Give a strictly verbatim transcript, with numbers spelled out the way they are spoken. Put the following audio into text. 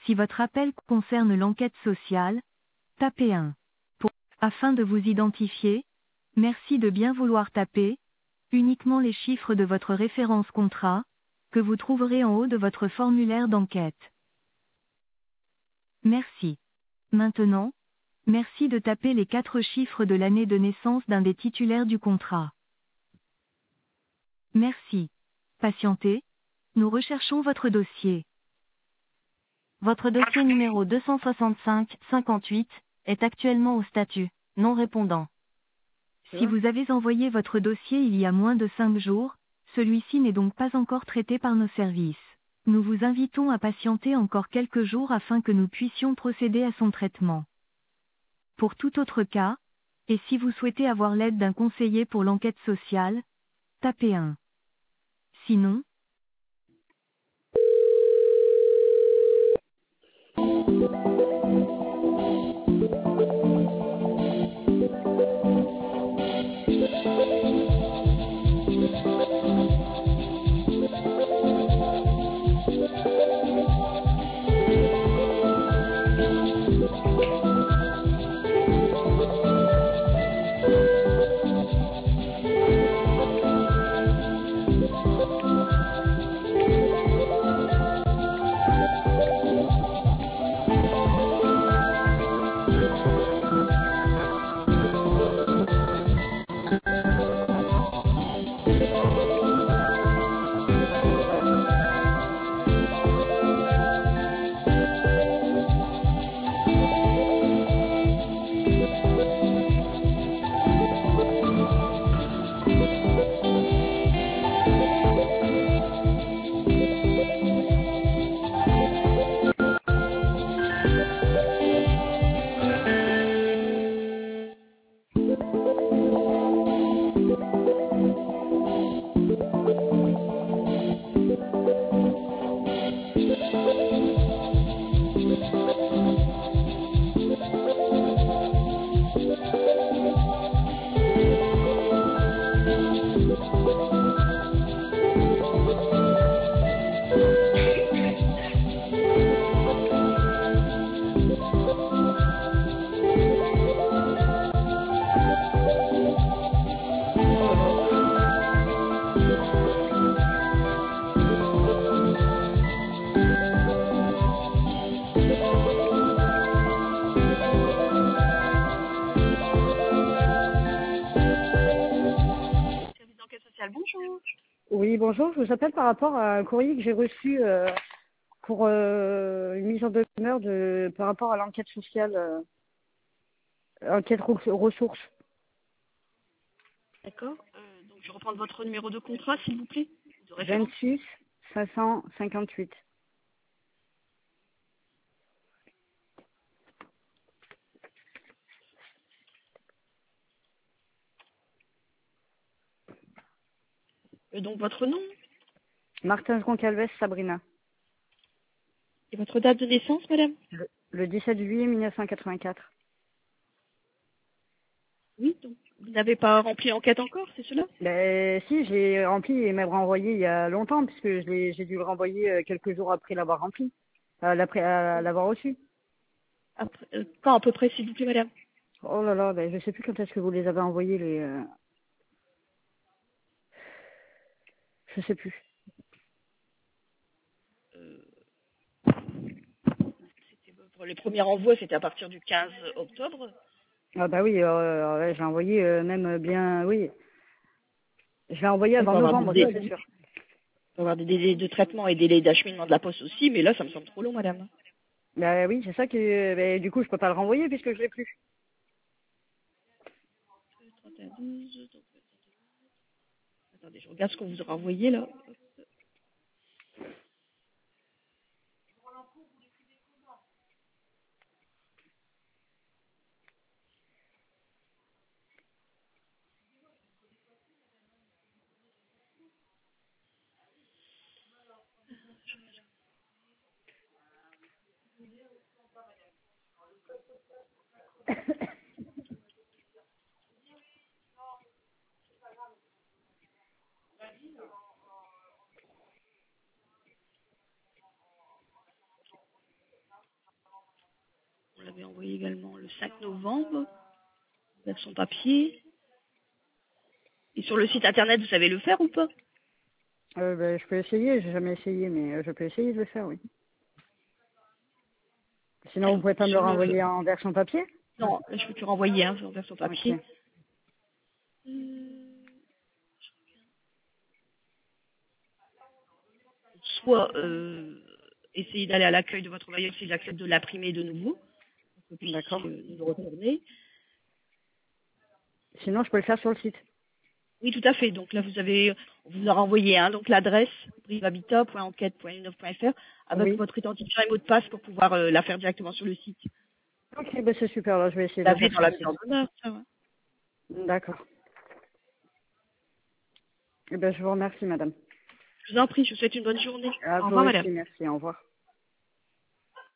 Si votre appel concerne l'enquête sociale, tapez un. Pour, afin de vous identifier, merci de bien vouloir taper uniquement les chiffres de votre référence contrat, que vous trouverez en haut de votre formulaire d'enquête. Merci. Maintenant, merci de taper les quatre chiffres de l'année de naissance d'un des titulaires du contrat. Merci. Patientez, nous recherchons votre dossier. Votre dossier numéro deux cent soixante-cinq cinquante-huit est actuellement au statut non répondant. Si vous avez envoyé votre dossier il y a moins de cinq jours, celui-ci n'est donc pas encore traité par nos services. Nous vous invitons à patienter encore quelques jours afin que nous puissions procéder à son traitement. Pour tout autre cas, et si vous souhaitez avoir l'aide d'un conseiller pour l'enquête sociale, tapez un. Sinon, Bonjour. Oui, bonjour, je vous appelle par rapport à un courrier que j'ai reçu euh, pour euh, une mise en demeure de, par rapport à l'enquête sociale, euh, enquête re- ressources. D'accord. Euh, donc je reprends votre numéro de contrat, s'il vous plaît. De référence. vingt-six cinq cent cinquante-huit. Euh, donc votre nom Martin Goncalves Sabrina. et votre date de naissance, madame. Le, le dix-sept juillet mille neuf cent quatre-vingt-quatre. Oui, donc vous n'avez pas rempli l'enquête encore, c'est cela? Ben si, j'ai rempli et même renvoyé il y a longtemps, puisque je l'ai- j'ai dû le renvoyer euh, quelques jours après l'avoir rempli, euh, l'après- euh, l'avoir reçu. Après, euh, quand à peu près, s'il vous plaît, madame? Oh là là, ben je sais plus quand est-ce que vous les avez envoyés, les... Euh... Je sais plus. euh, c'était, pour les premiers envois, c'était à partir du quinze octobre. Ah bah oui, euh, ouais, je l'ai envoyé euh, même bien, oui. Je l'ai envoyé Il peut avant y avoir des novembre, ça délais, c'est sûr. il peut y avoir des délais de traitement et des délais d'acheminement de la poste aussi, mais là, ça me semble trop long, madame. Bah oui, c'est ça que, bah, du coup, je peux pas le renvoyer puisque je l'ai plus. trente et un douze, donc... Attendez, je regarde ce qu'on vous aura envoyé, là. On l'avait envoyé également le cinq novembre, version papier. Et sur le site internet, vous savez le faire ou pas? Euh, ben, je peux essayer, j'ai jamais essayé, mais euh, je peux essayer de le faire, oui. Sinon, vous Alors, pouvez pas me le sur le... renvoyer en version papier? Non, là, je peux te renvoyer hein, en version Ok. papier. Euh, Soit euh, essayer d'aller à l'accueil de votre bailleur s'il accepte de l'imprimer de nouveau, pour que vous puissiez D'accord. euh, nous le retourner. Sinon, je peux le faire sur le site. Oui, tout à fait. Donc là, vous avez, on vous a renvoyé hein, donc l'adresse brivehabitat point enquête point unneuf point f r avec Oui. votre identifiant et mot de passe pour pouvoir euh, la faire directement sur le site. Ok, ben c'est super, là, je vais essayer Vous de le l'avez faire dans sur la le mise site. en demeure, ça va. D'accord. Eh ben, je vous remercie, madame. Je vous en prie, je vous souhaite une bonne journée. À Au vous revoir, madame. aussi, merci, au revoir.